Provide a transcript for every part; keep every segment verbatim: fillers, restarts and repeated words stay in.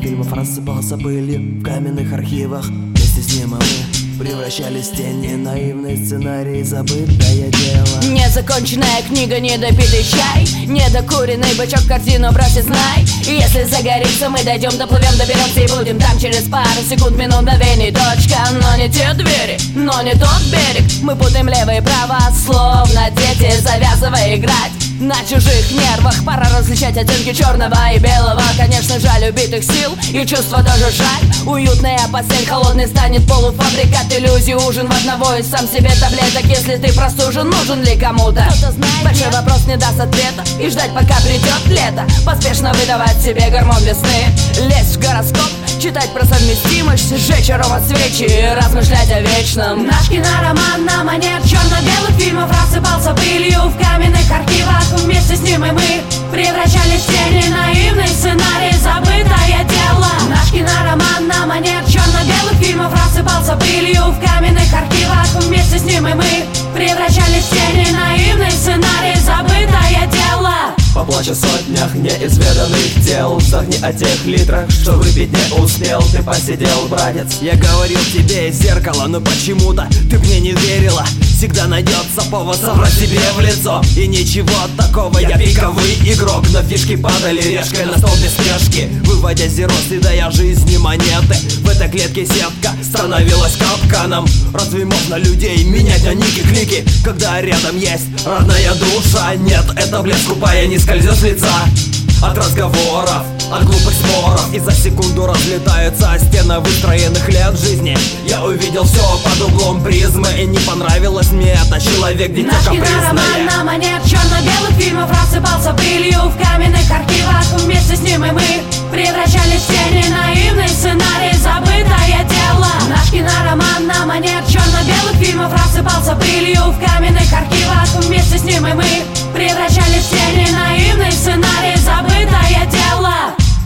фильмов рассыпался пылью в каменных архивах. Вместе с ним мы превращались в тени, наивный сценарий, забытое дело. Незаконченная книга, недопитый чай, недокуренный бычок, картину бросит, знай. И если загорится, мы дойдем, доплывем, доберемся и будем там через пару секунд, минут, мгновений. Точка, но не те двери, но не тот берег. Мы путаем лево и право, словно дети, завязывая играть на чужих нервах. Пора различать оттенки черного и белого. Конечно, жаль убитых сил, и чувства тоже жаль. Уютная постель, холодный станет полуфабрикат, иллюзий, ужин в одного и сам себе таблеток. Если ты простужен, нужен ли кому-то? Большой вопрос не даст ответа, и ждать, пока придет лето. Поспешно выдавать себе гормон весны, лезть в гороскоп, читать про совместимость, сжечь аромат свечи и размышлять о вечном. Наш кинороман на манер черно-белых фильмов рассыпался пылью в каменных архивах. Вместе с ним и мы превращались в тени, наивный сценарий, забытое дело. Наш кинороман на манер черно-белых фильмов рассыпался пылью в каменных архивах. Вместе с ним и мы превращались в тени, наивный сценарий, забытое дело. Поплачь о сотнях неизведанных дел, вздохни о тех литрах, что выпить не успел. Ты посидел, братец. Я говорил тебе из зеркала, но почему-то ты мне не верила. Всегда найдется повод соврать себе в лицо. И ничего такого, я пиковый игрок. Но фишки падали решкой на стол без спешки, выводя зеро, съедая жизни монеты. В этой клетке сетка становилась капканом. Разве можно людей менять на ники-клики, когда рядом есть родная душа? Нет, это блеск скупая не скользет с лица от разговоров, от глупых споров. И за секунду разлетаются стены выстроенных лет жизни. Я увидел все под углом призмы, и не понравилось мне это. Человек, дитя капризное. Наш кинороман на манер черно-белых фильмов рассыпался пылью в каменных архивах. Вместе с ним и мы превращались в тени, наивный сценарий, забытое дело. Наш кинороман на манер черно-белых фильмов рассыпался пылью в каменных архивах. Вместе с ним и мы превращались в тени, наивный сценарий, забытое дело.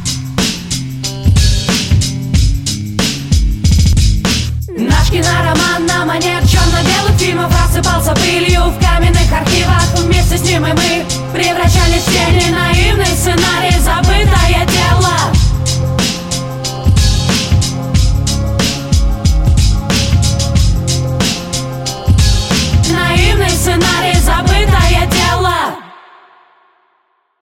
Наш кинороман на манер черно-белых фильмов рассыпался пылью в каменных архивах. Вместе с ним и мы превращались в